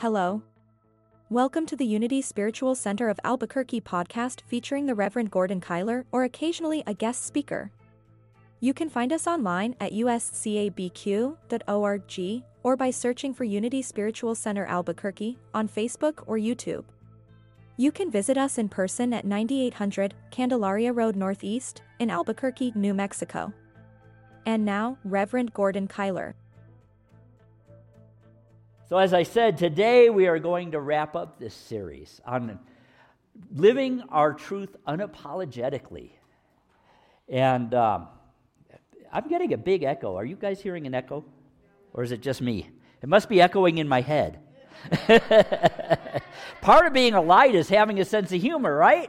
Hello. Welcome to the Unity Spiritual Center of Albuquerque podcast featuring the Reverend Gordon Kyler or occasionally a guest speaker. You can find us online at uscabq.org or by searching for Unity Spiritual Center Albuquerque on Facebook or YouTube. You can visit us in person at 9800 Candelaria Road Northeast in Albuquerque, New Mexico. And now, Reverend Gordon Kyler. So as I said, today we are going to wrap up this series on living our truth unapologetically. And I'm getting a big echo. Are you guys hearing an echo? Or is it just me? It must be echoing in my head. Part of being a light is having a sense of humor, right?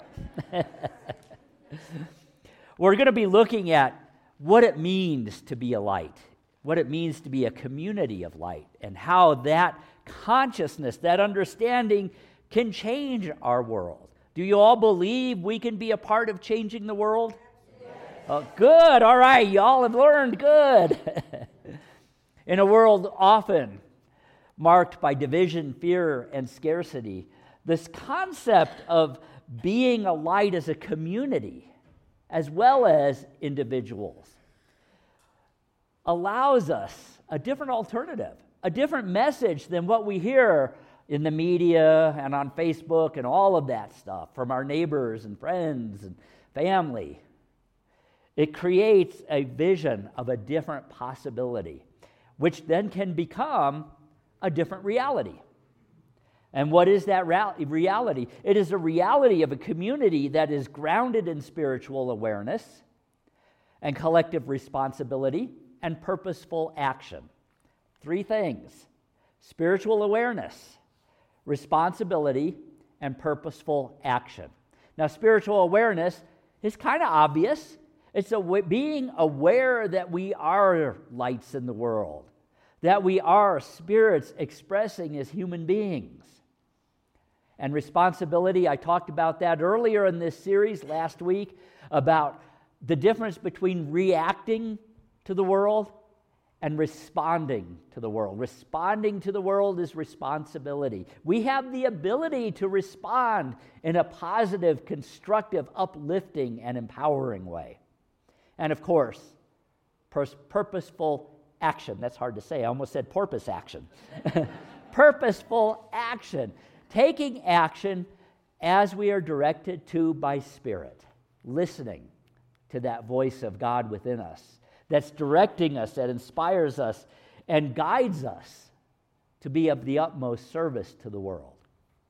We're going to be looking at what it means to be a light, what it means to be a community of light, and how that consciousness, that understanding can change our world. Do you all believe we can be a part of changing the world? Yes. Oh, good. All right. Y'all have learned. Good. In a world often marked by division, fear, and scarcity, this concept of being a light as a community, as well as individuals, allows us a different alternative, a different message than what we hear in the media and on Facebook and all of that stuff from our neighbors and friends and family. It creates a vision of a different possibility, which then can become a different reality. And what is that reality? It is a reality of a community that is grounded in spiritual awareness and collective responsibility and purposeful action. Three things: spiritual awareness, responsibility, and purposeful action. Now, spiritual awareness is kind of obvious. It's being aware that we are lights in the world, that we are spirits expressing as human beings. And responsibility, I talked about that earlier in this series last week, about the difference between reacting to the world and responding to the world. Responding to the world is responsibility. We have the ability to respond in a positive, constructive, uplifting, and empowering way. And of course, purposeful action. That's hard to say. I almost said porpoise action. Purposeful action. Taking action as we are directed to by Spirit. Listening to that voice of God within us that's directing us, that inspires us, and guides us to be of the utmost service to the world.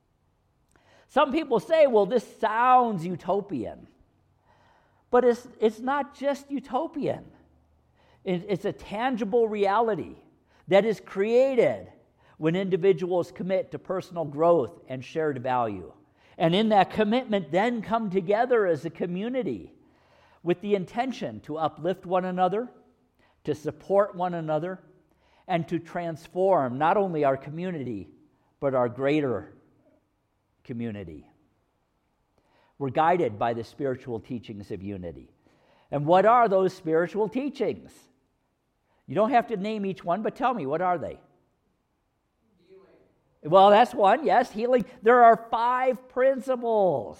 Some people say, well, this sounds utopian. But it's not just utopian. It's a tangible reality that is created when individuals commit to personal growth and shared value. And in that commitment, then come together as a community with the intention to uplift one another, to support one another, and to transform not only our community, but our greater community. We're guided by the spiritual teachings of unity. And what are those spiritual teachings? You don't have to name each one, but tell me, what are they? Healing. Well, that's one, yes, healing. There are 5 principles.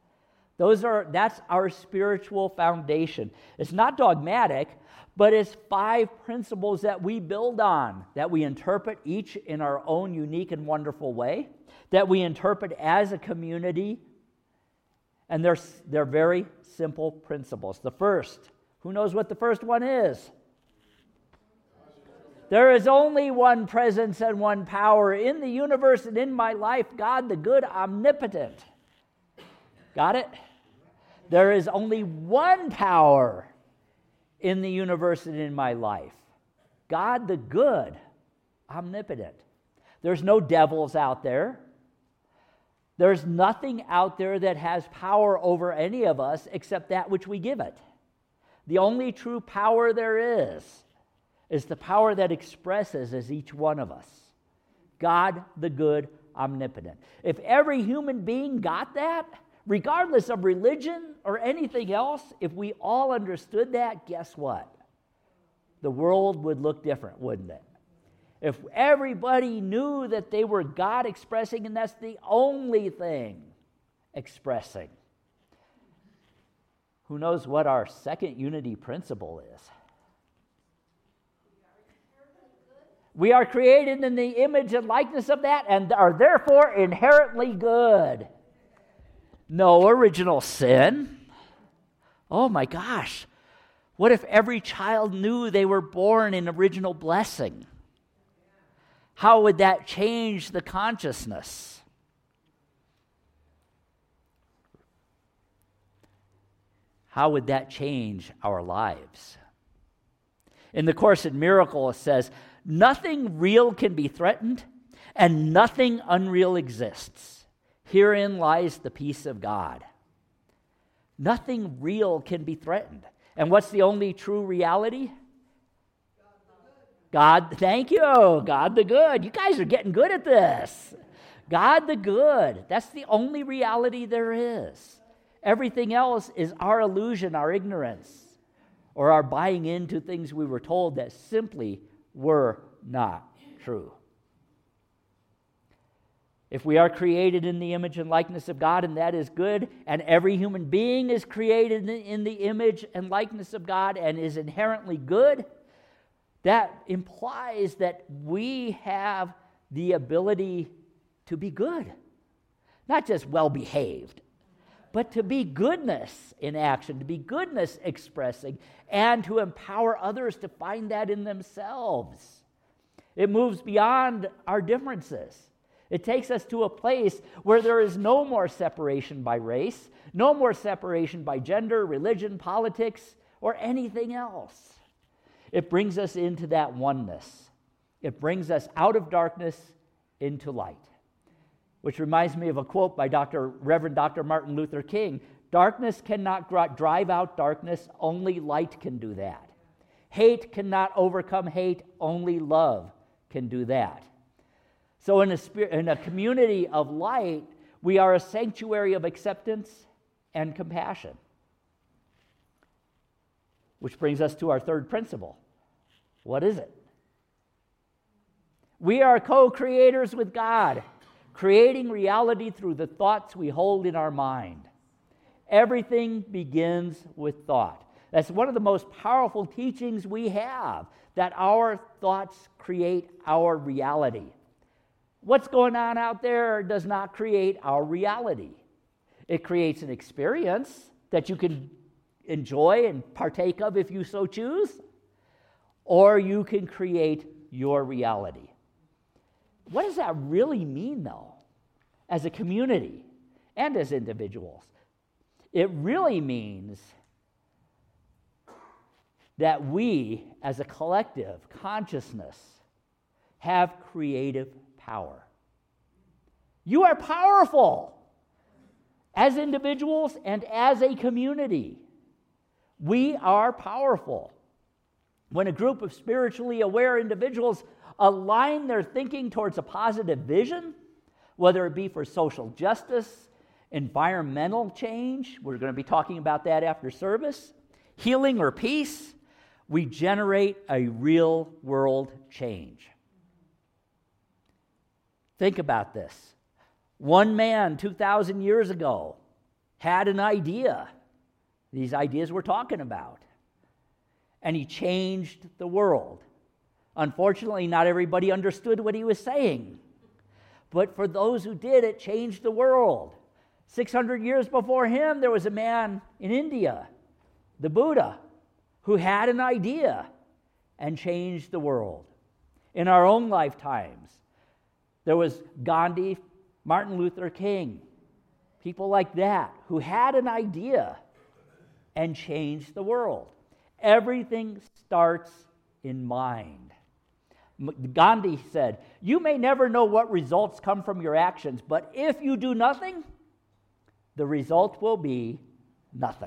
That's our spiritual foundation. It's not dogmatic, but it's 5 principles that we build on, that we interpret each in our own unique and wonderful way, that we interpret as a community. And they're very simple principles. The first, who knows what the first one is? There is only one presence and one power in the universe and in my life, God the good, omnipotent. Got it? There is only one power in the universe and in my life. God the good, omnipotent. There's no devils out there. There's nothing out there that has power over any of us except that which we give it. The only true power there is the power that expresses as each one of us. God the good, omnipotent. If every human being got that, regardless of religion or anything else, if we all understood that, guess what? The world would look different, wouldn't it? if everybody knew that they were God expressing, and that's the only thing expressing, who knows what our second unity principle is? We are created in the image and likeness of that and are therefore inherently good. No original sin. Oh my gosh. What if every child knew they were born in original blessing? How would that change the consciousness? How would that change our lives? In the Course in Miracles, it says, nothing real can be threatened, and nothing unreal exists. Herein lies the peace of God. Nothing real can be threatened. And what's the only true reality? God, thank you, God the good. You guys are getting good at this. God the good. That's the only reality there is. Everything else is our illusion, our ignorance, or our buying into things we were told that simply were not true. If we are created in the image and likeness of God, and that is good, and every human being is created in the image and likeness of God and is inherently good, that implies that we have the ability to be good. Not just well-behaved, but to be goodness in action, to be goodness expressing, and to empower others to find that in themselves. It moves beyond our differences. It takes us to a place where there is no more separation by race, no more separation by gender, religion, politics, or anything else. It brings us into that oneness. It brings us out of darkness into light. Which reminds me of a quote by Reverend Dr. Martin Luther King. Darkness cannot drive out darkness, only light can do that. Hate cannot overcome hate, only love can do that. So in a community of light, we are a sanctuary of acceptance and compassion. Which brings us to our third principle. What is it? We are co-creators with God, creating reality through the thoughts we hold in our mind. Everything begins with thought. That's one of the most powerful teachings we have, that our thoughts create our reality. What's going on out there does not create our reality. It creates an experience that you can enjoy and partake of if you so choose, or you can create your reality. What does that really mean, though, as a community and as individuals? It really means that we, as a collective consciousness, have creative power. You are powerful as individuals and as a community. We are powerful. When a group of spiritually aware individuals align their thinking towards a positive vision, whether it be for social justice, environmental change, we're going to be talking about that after service, healing or peace, we generate a real world change. Think about this. One man 2,000 years ago had an idea, these ideas we're talking about, and he changed the world. Unfortunately, not everybody understood what he was saying, but for those who did, it changed the world. 600 years before him, there was a man in India, the Buddha, who had an idea and changed the world. In our own lifetimes, there was Gandhi, Martin Luther King, people like that who had an idea and changed the world. Everything starts in mind. Gandhi said, "You may never know what results come from your actions, but if you do nothing, the result will be nothing."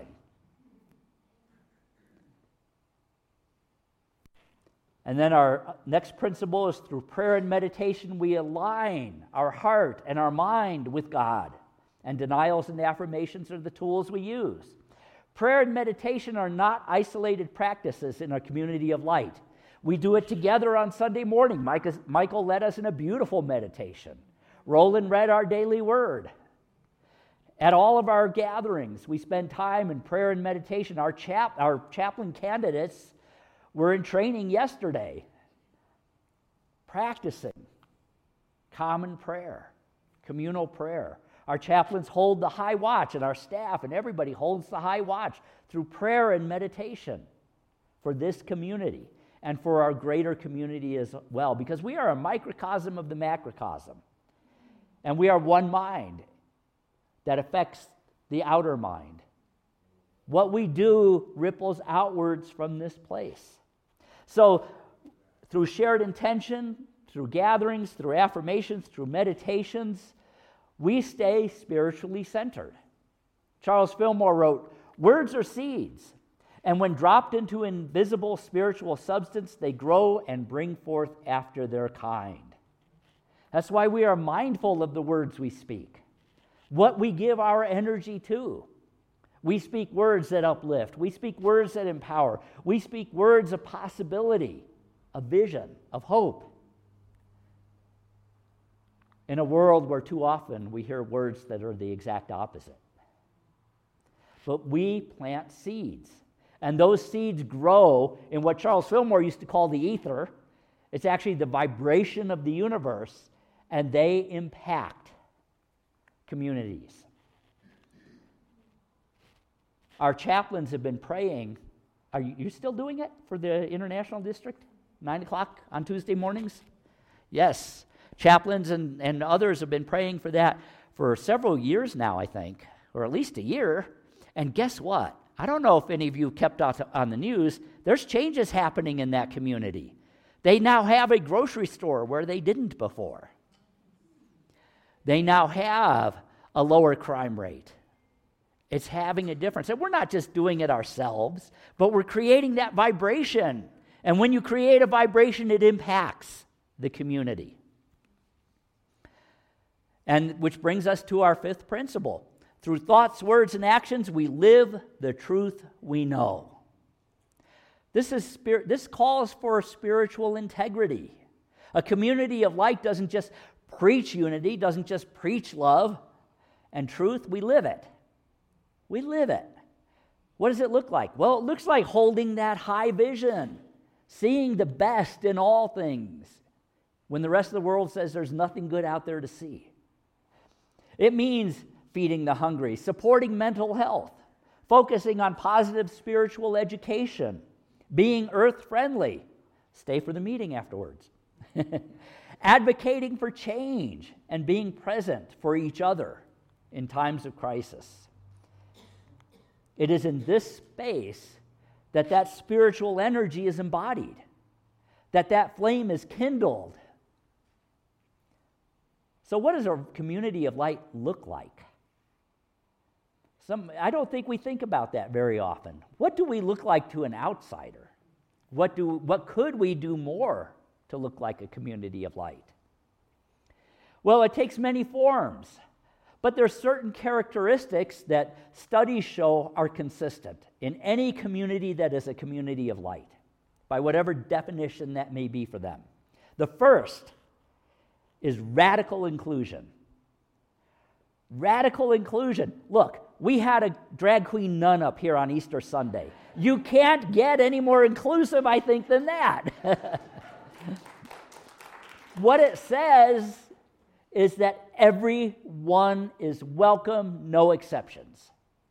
And then our next principle is through prayer and meditation, we align our heart and our mind with God. And denials and affirmations are the tools we use. Prayer and meditation are not isolated practices in a community of light. We do it together on Sunday morning. Michael led us in a beautiful meditation. Roland read our daily word. At all of our gatherings, we spend time in prayer and meditation. Our chaplain candidates were in training yesterday, practicing common prayer, communal prayer. Our chaplains hold the high watch, and our staff and everybody holds the high watch through prayer and meditation for this community and for our greater community as well, because we are a microcosm of the macrocosm, and we are one mind that affects the outer mind. What we do ripples outwards from this place. So, through shared intention, through gatherings, through affirmations, through meditations, we stay spiritually centered. Charles Fillmore wrote, "Words are seeds, and when dropped into invisible spiritual substance, they grow and bring forth after their kind." That's why we are mindful of the words we speak, what we give our energy to. We speak words that uplift. We speak words that empower. We speak words of possibility, of vision, of hope. In a world where too often we hear words that are the exact opposite. But we plant seeds, and those seeds grow in what Charles Fillmore used to call the ether. It's actually the vibration of the universe, and they impact communities. Our chaplains have been praying. Are you still doing it for the International District? 9 o'clock on Tuesday mornings? Yes. Chaplains and others have been praying for that for several years now, I think, or at least a year. And guess what? I don't know if any of you kept on the news. There's changes happening in that community. They now have a grocery store where they didn't before. They now have a lower crime rate. It's having a difference. And we're not just doing it ourselves, but we're creating that vibration. And when you create a vibration, it impacts the community. And which brings us to our fifth principle. Through thoughts, words, and actions, we live the truth we know. This calls for spiritual integrity. A community of light doesn't just preach unity, doesn't just preach love and truth. We live it. We live it. What does it look like? Well, it looks like holding that high vision, seeing the best in all things when the rest of the world says there's nothing good out there to see. It means feeding the hungry, supporting mental health, focusing on positive spiritual education, being earth-friendly. Stay for the meeting afterwards. Advocating for change and being present for each other in times of crisis. It is in this space that spiritual energy is embodied, that flame is kindled. So what does a community of light look like? I don't think we think about that very often. What do we look like to an outsider? What could we do more to look like a community of light? Well, it takes many forms, but there are certain characteristics that studies show are consistent in any community that is a community of light, by whatever definition that may be for them. The first is radical inclusion. Radical inclusion. Look, we had a drag queen nun up here on Easter Sunday. You can't get any more inclusive, I think, than that. What it says is that everyone is welcome, no exceptions.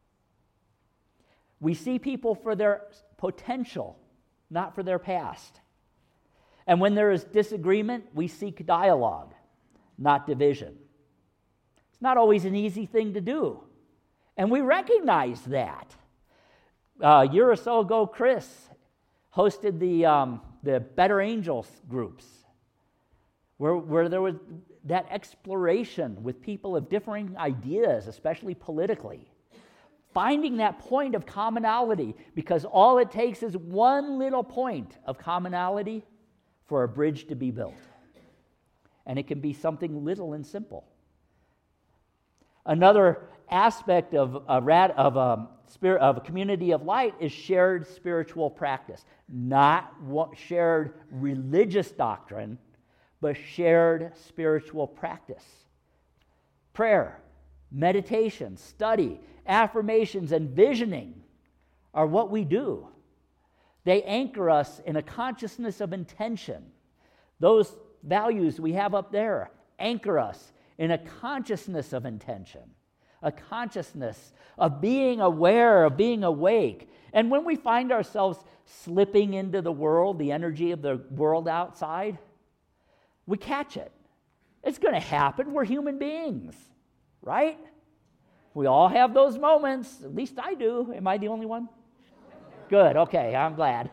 We see people for their potential, not for their past. And when there is disagreement, we seek dialogue, not division. It's not always an easy thing to do, and we recognize that. A year or so ago, Chris hosted the Better Angels groups, where there was that exploration with people of differing ideas, especially politically, finding that point of commonality, because all it takes is one little point of commonality for a bridge to be built. And it can be something little and simple. Another aspect of a community of light is shared spiritual practice. Not shared religious doctrine, but shared spiritual practice. Prayer, meditation, study, affirmations, and visioning are what we do. They anchor us in a consciousness of intention. Those values we have up there anchor us in a consciousness of intention, a consciousness of being aware, of being awake. And when we find ourselves slipping into the world, the energy of the world outside, we catch it. It's going to happen. We're human beings, right? We all have those moments. At least I do. Am I the only one? Good. Okay, I'm glad.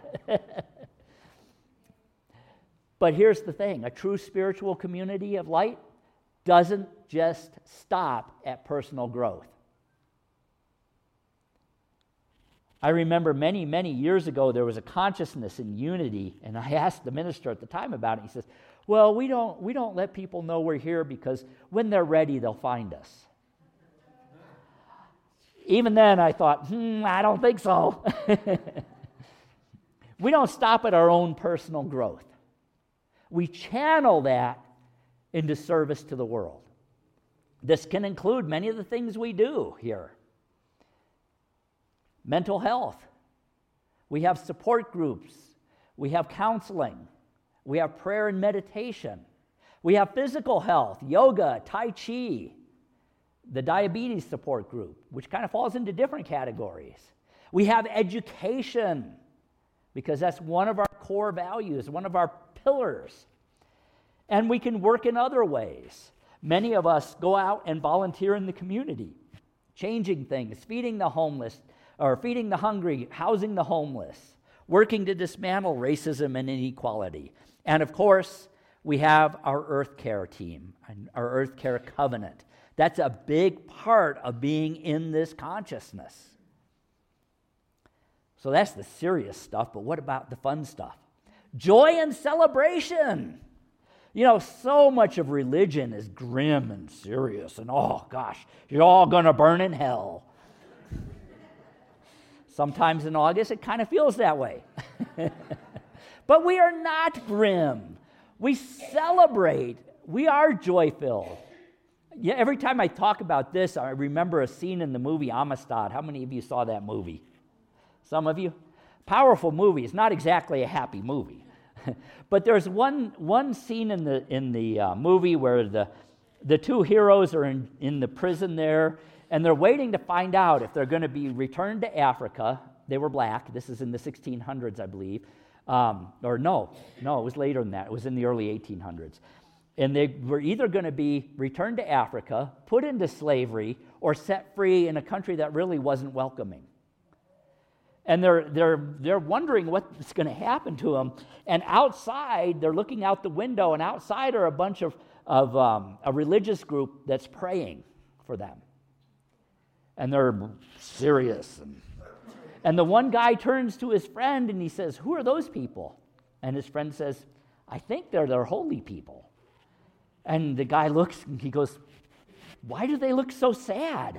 But here's the thing. A true spiritual community of light doesn't just stop at personal growth. I remember many, many years ago, there was a consciousness in unity, and I asked the minister at the time about it. He says, well, we don't let people know we're here because when they're ready, they'll find us. Even then, I thought, I don't think so. We don't stop at our own personal growth. We channel that into service to the world. This can include many of the things we do here. Mental health. We have support groups. We have counseling. We have prayer and meditation. We have physical health, yoga, Tai Chi, the diabetes support group, which kind of falls into different categories. We have education, because that's one of our core values, one of our pillars. And we can work in other ways. Many of us go out and volunteer in the community, changing things, feeding the homeless, or feeding the hungry, housing the homeless, working to dismantle racism and inequality. And of course, we have our Earth Care team, our Earth Care covenant. That's a big part of being in this consciousness. So that's the serious stuff, but what about the fun stuff? Joy and celebration. You know, so much of religion is grim and serious, and oh gosh, you're all going to burn in hell. Sometimes in August, it kind of feels that way. But we are not grim. We celebrate. We are joy-filled. Yeah, every time I talk about this, I remember a scene in the movie Amistad. How many of you saw that movie? Some of you? Powerful movie. It's not exactly a happy movie. But there's one scene in the movie where the two heroes are in the prison there, and they're waiting to find out if they're going to be returned to Africa. They were black. This is in the 1600s, I believe. Or no, it was later than that. It was in the early 1800s. And they were either going to be returned to Africa, put into slavery, or set free in a country that really wasn't welcoming. And they're wondering what's going to happen to them. And outside, they're looking out the window, and outside are a bunch of a religious group that's praying for them. And they're serious. And the one guy turns to his friend and he says, "Who are those people?" And his friend says, "I think they're holy people." And the guy looks and he goes, "Why do they look so sad?"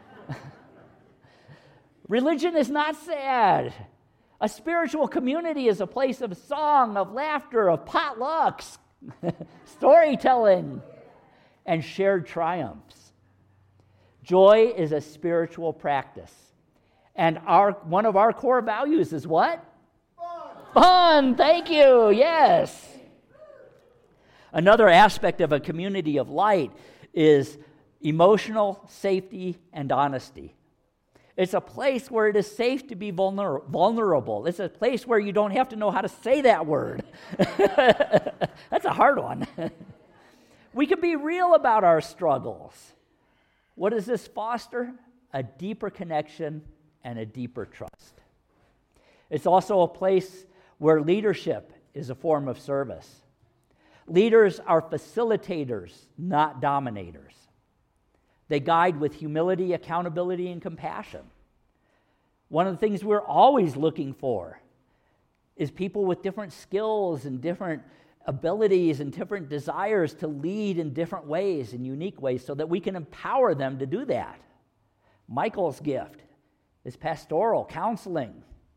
Religion is not sad. A spiritual community is a place of song, of laughter, of potlucks, storytelling, and shared triumphs. Joy is a spiritual practice. And one of our core values is what? Fun. Thank you. Yes. Another aspect of a community of light is emotional safety and honesty. It's a place where it is safe to be vulnerable. It's a place where you don't have to know how to say that word. That's a hard one. We can be real about our struggles. What does this foster? A deeper connection and a deeper trust. It's also a place where leadership is a form of service. Leaders are facilitators, not dominators. They guide with humility, accountability, and compassion. One of the things we're always looking for is people with different skills and different abilities and different desires to lead in different ways, in unique ways, so that we can empower them to do that. Michael's gift is pastoral, counseling.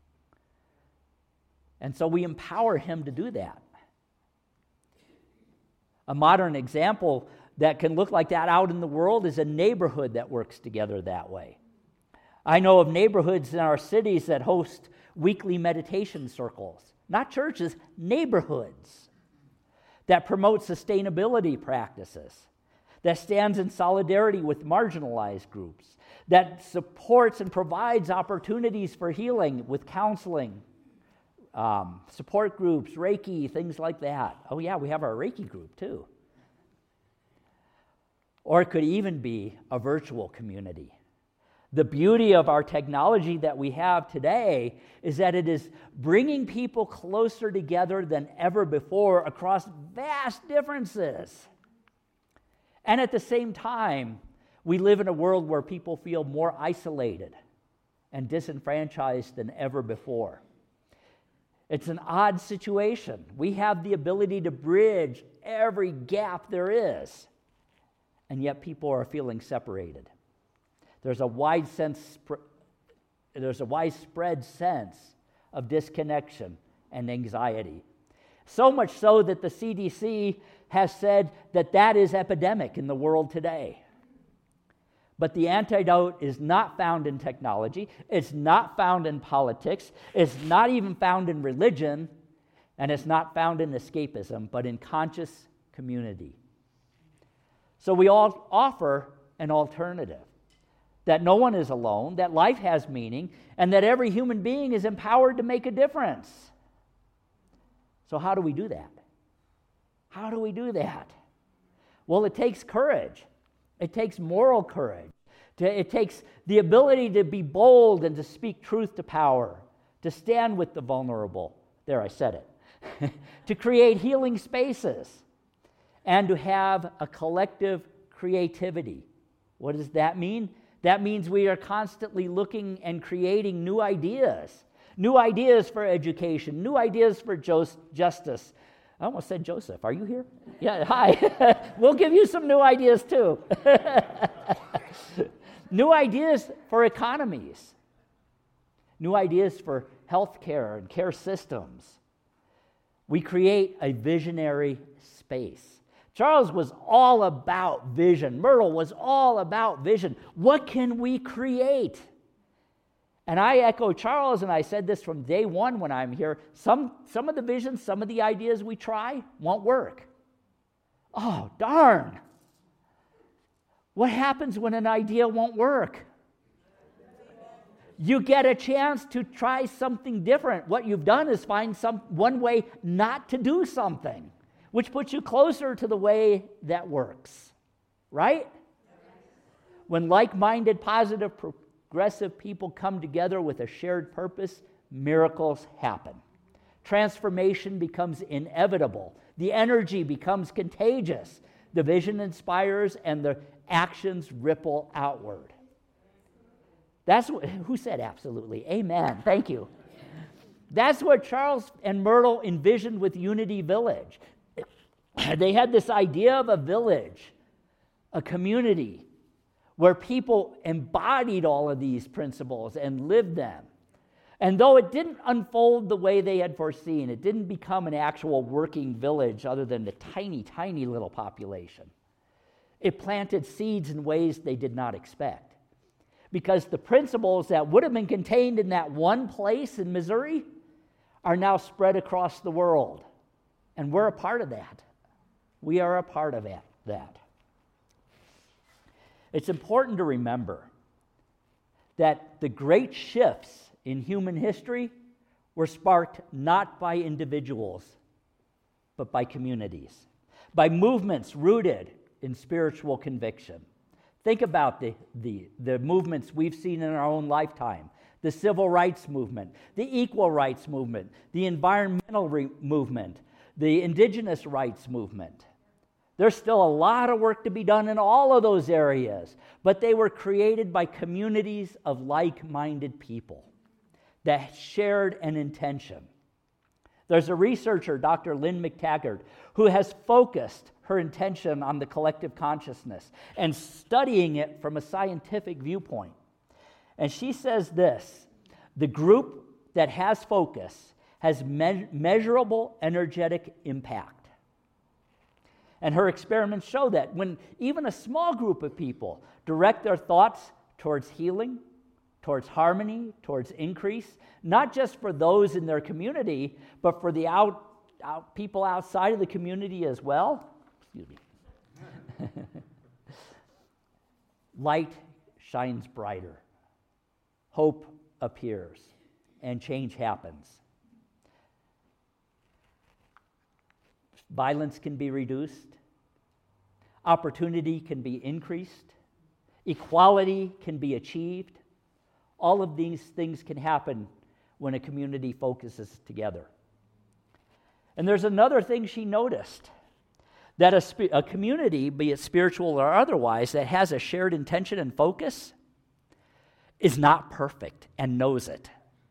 And so we empower him to do that. A modern example that can look like that out in the world is a neighborhood that works together that way. I know of neighborhoods in our cities that host weekly meditation circles, not churches, neighborhoods that promote sustainability practices, that stands in solidarity with marginalized groups, that supports and provides opportunities for healing with counseling, support groups, Reiki, things like that. Oh yeah, we have our Reiki group too. Or it could even be a virtual community. The beauty of our technology that we have today is that it is bringing people closer together than ever before across vast differences. And at the same time, we live in a world where people feel more isolated and disenfranchised than ever before. It's an odd situation. We have the ability to bridge every gap there is, and yet people are feeling separated. There's a widespread sense of disconnection and anxiety. So much so that the CDC has said that that is epidemic in the world today. But the antidote is not found in technology, it's not found in politics, it's not even found in religion, and it's not found in escapism, but in conscious community. So we all offer an alternative, that no one is alone, that life has meaning, and that every human being is empowered to make a difference. So how do we do that? How do we do that? Well, it takes courage. It takes moral courage. It takes the ability to be bold and to speak truth to power, to stand with the vulnerable. There, I said it. To create healing spaces, and to have a collective creativity. What does that mean? That means we are constantly looking and creating new ideas for education, new ideas for justice. I almost said Joseph. Are you here? Yeah, hi. We'll give you some new ideas too. New ideas for economies. New ideas for healthcare and care systems. We create a visionary space. Charles was all about vision. Myrtle was all about vision. What can we create? And I echo Charles, and I said this from day one when I'm here. Some of the visions, some of the ideas we try won't work. Oh, darn. What happens when an idea won't work? You get a chance to try something different. What you've done is find one way not to do something, which puts you closer to the way that works, right? When like-minded, positive, progressive people come together with a shared purpose, miracles happen. Transformation becomes inevitable. The energy becomes contagious. The vision inspires, and the actions ripple outward. That's what, who said absolutely? Amen. Thank you. That's what Charles and Myrtle envisioned with Unity Village. They had this idea of a village, a community, where people embodied all of these principles and lived them. And though it didn't unfold the way they had foreseen, it didn't become an actual working village other than the tiny, tiny little population. It planted seeds in ways they did not expect. Because the principles that would have been contained in that one place in Missouri are now spread across the world. And we're a part of that. We are a part of that. It's important to remember that the great shifts in human history were sparked not by individuals, but by communities, by movements rooted in spiritual conviction. Think about the movements we've seen in our own lifetime. The civil rights movement, the equal rights movement, the environmental movement, the indigenous rights movement. There's still a lot of work to be done in all of those areas, but they were created by communities of like-minded people that shared an intention. There's a researcher, Dr. Lynn McTaggart, who has focused her intention on the collective consciousness and studying it from a scientific viewpoint. And she says this: the group that has focus has measurable energetic impact. And her experiments show that when even a small group of people direct their thoughts towards healing, towards harmony, towards increase, not just for those in their community, but for the people outside of the community as well. Excuse me. Light shines brighter. Hope appears, and change happens. Violence can be reduced. Opportunity can be increased. Equality can be achieved. All of these things can happen when a community focuses together. And there's another thing she noticed, that a community, be it spiritual or otherwise, that has a shared intention and focus is not perfect and knows it.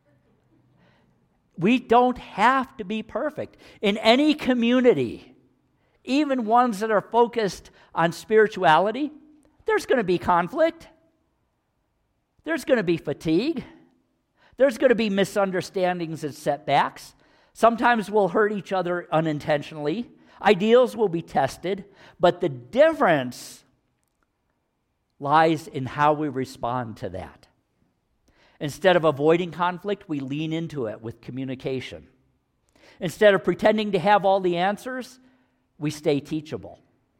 We don't have to be perfect. In any community, even ones that are focused on spirituality, there's going to be conflict. There's going to be fatigue. There's going to be misunderstandings and setbacks. Sometimes we'll hurt each other unintentionally. Ideals will be tested. But the difference lies in how we respond to that. Instead of avoiding conflict, we lean into it with communication. Instead of pretending to have all the answers, we stay teachable.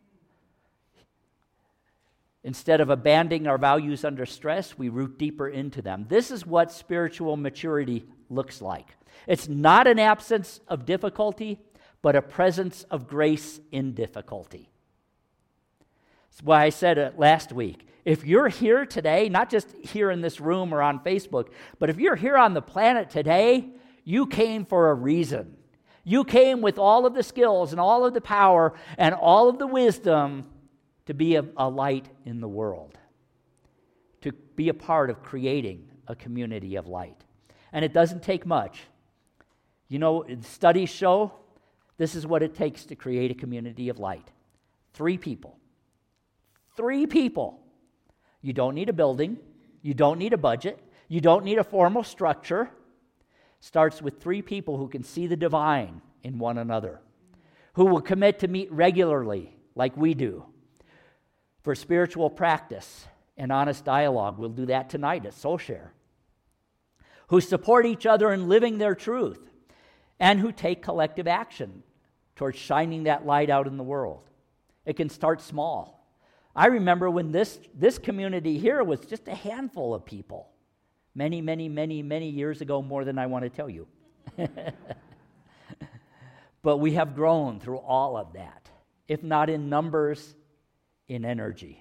Instead of abandoning our values under stress, we root deeper into them. This is what spiritual maturity looks like. It's not an absence of difficulty, but a presence of grace in difficulty. That's why I said it last week. If you're here today, not just here in this room or on Facebook, but if you're here on the planet today, you came for a reason. You came with all of the skills and all of the power and all of the wisdom to be a light in the world, to be a part of creating a community of light. And it doesn't take much. You know, studies show this is what it takes to create a community of light. 3 people. 3 people. You don't need a building. You don't need a budget. You don't need a formal structure. Starts with 3 people who can see the divine in one another, who will commit to meet regularly like we do for spiritual practice and honest dialogue. We'll do that tonight at Soul Share. Who support each other in living their truth and who take collective action towards shining that light out in the world. It can start small. I remember when this community here was just a handful of people. Many, many, many, many years ago, more than I want to tell you. But we have grown through all of that, if not in numbers, in energy.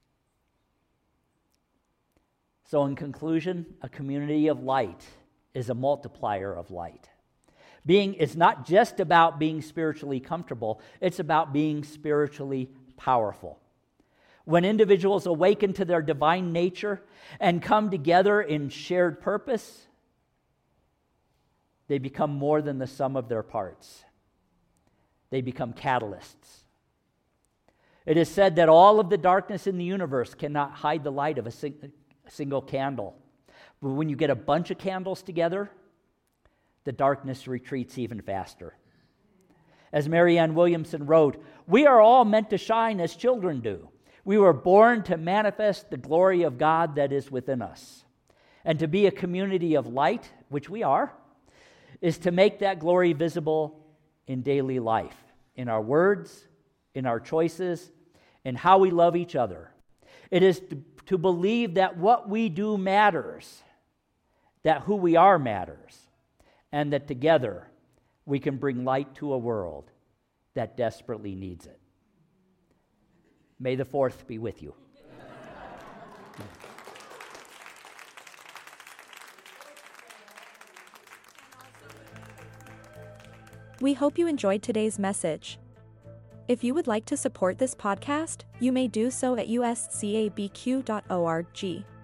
So in conclusion, a community of light is a multiplier of light. It's not just about being spiritually comfortable, it's about being spiritually powerful. When individuals awaken to their divine nature and come together in shared purpose, they become more than the sum of their parts. They become catalysts. It is said that all of the darkness in the universe cannot hide the light of a single candle. But when you get a bunch of candles together, the darkness retreats even faster. As Marianne Williamson wrote, "We are all meant to shine as children do. We were born to manifest the glory of God that is within us. And to be a community of light, which we are, is to make that glory visible in daily life, in our words, in our choices, in how we love each other. It is to believe that what we do matters, that who we are matters, and that together we can bring light to a world that desperately needs it." May the 4th be with you. We hope you enjoyed today's message. If you would like to support this podcast, you may do so at uscabq.org.